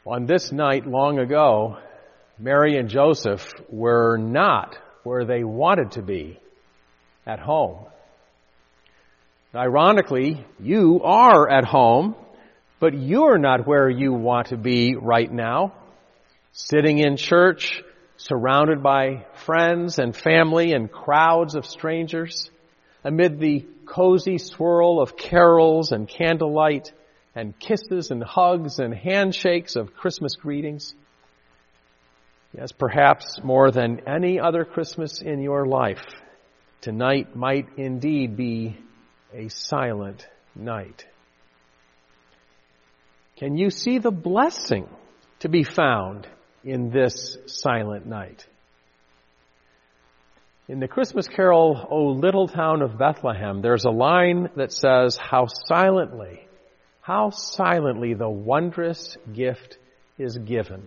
On this night long ago, Mary and Joseph were not where they wanted to be, at home. Ironically, you are at home, but you're not where you want to be right now. Sitting in church, surrounded by friends and family and crowds of strangers, amid the cozy swirl of carols and candlelight and kisses and hugs and handshakes of Christmas greetings. Yes, perhaps more than any other Christmas in your life, tonight might indeed be a silent night. Can you see the blessing to be found in this silent night? In the Christmas carol, O Little Town of Bethlehem, there's a line that says, how silently the wondrous gift is given.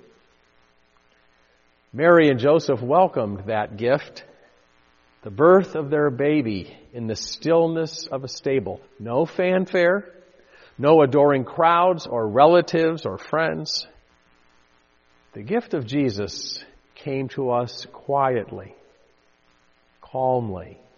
Mary and Joseph welcomed that gift, the birth of their baby in the stillness of a stable. No fanfare, no adoring crowds or relatives or friends. The gift of Jesus came to us quietly, calmly.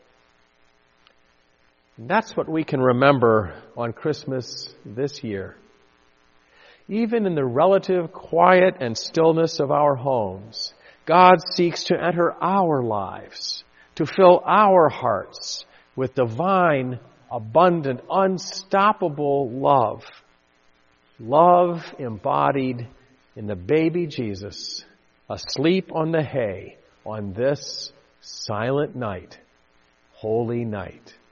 And that's what we can remember on Christmas this year. Even in the relative quiet and stillness of our homes, God seeks to enter our lives, to fill our hearts with divine, abundant, unstoppable love. Love embodied in the baby Jesus, asleep on the hay on this silent night, holy night.